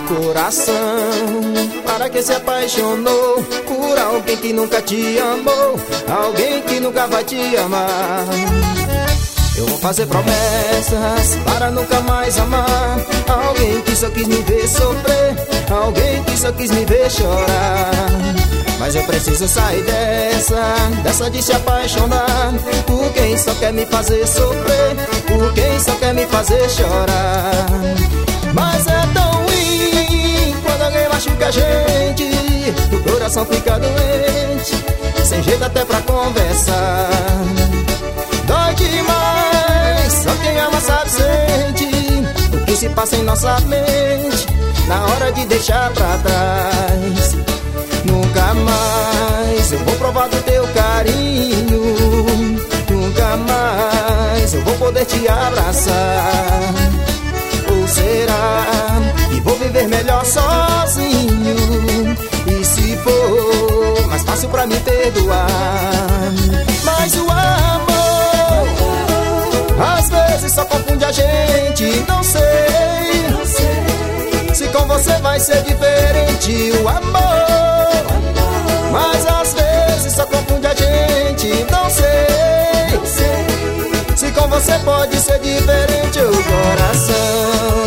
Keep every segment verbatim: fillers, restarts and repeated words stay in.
Coração, para que se apaixonou por alguém que nunca te amou, alguém que nunca vai te amar? Eu vou fazer promessas para nunca mais amar alguém que só quis me ver sofrer, alguém que só quis me ver chorar. Mas eu preciso sair dessa, dessa de se apaixonar por quem só quer me fazer sofrer, por quem só quer me fazer chorar. Mas é tão ruim quando alguém machuca a gente, o coração fica doente, sem jeito até pra conversar. Dói demais, só quem ama sabe sente o que se passa em nossa mente na hora de deixar pra trás. Nunca mais eu vou provar do teu carinho, nunca mais eu vou poder te abraçar. Ou será que vou viver melhor sozinho? E se for mais fácil pra me perdoar? Mas o amor às vezes só confunde a gente. Não sei, não sei se com você vai ser diferente o amor, mas às vezes só confunde a gente. Não sei, não sei se com você pode ser diferente o coração.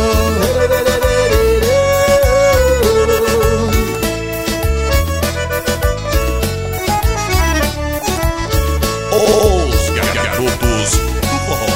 Os garotos do forró.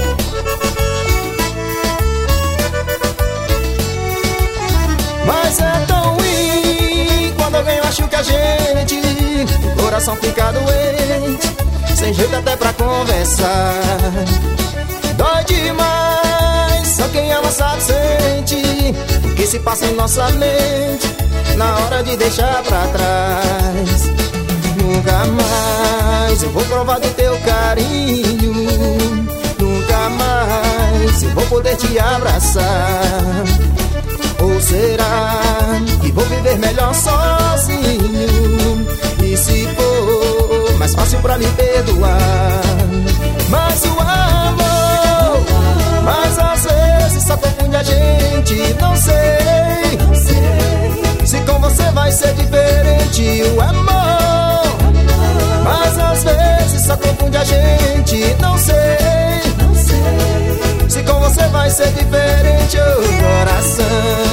Mas é tão ruim quando alguém machuca a gente, o coração fica doente, sem jeito até pra conversar. Dói demais, só quem ama sabe sente o que se passa em nossa mente na hora de deixar pra trás. Nunca mais eu vou provar do teu carinho, nunca mais eu vou poder te abraçar. Ou será que vou viver melhor sozinho? E se for mais fácil pra me perdoar? Mas o amor, mas às vezes só confunde a gente. Não sei, não sei se com você vai ser diferente o amor, mas às vezes só confunde a gente. Não sei, não sei se com você vai ser diferente o coração.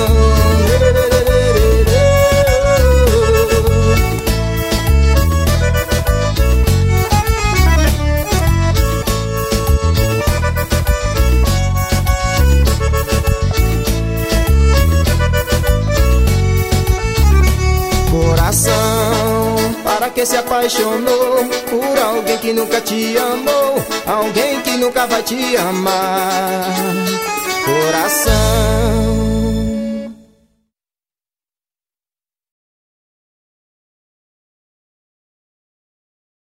Coração, para que se apaixonou por alguém que nunca te amou, alguém que nunca vai te amar? Coração,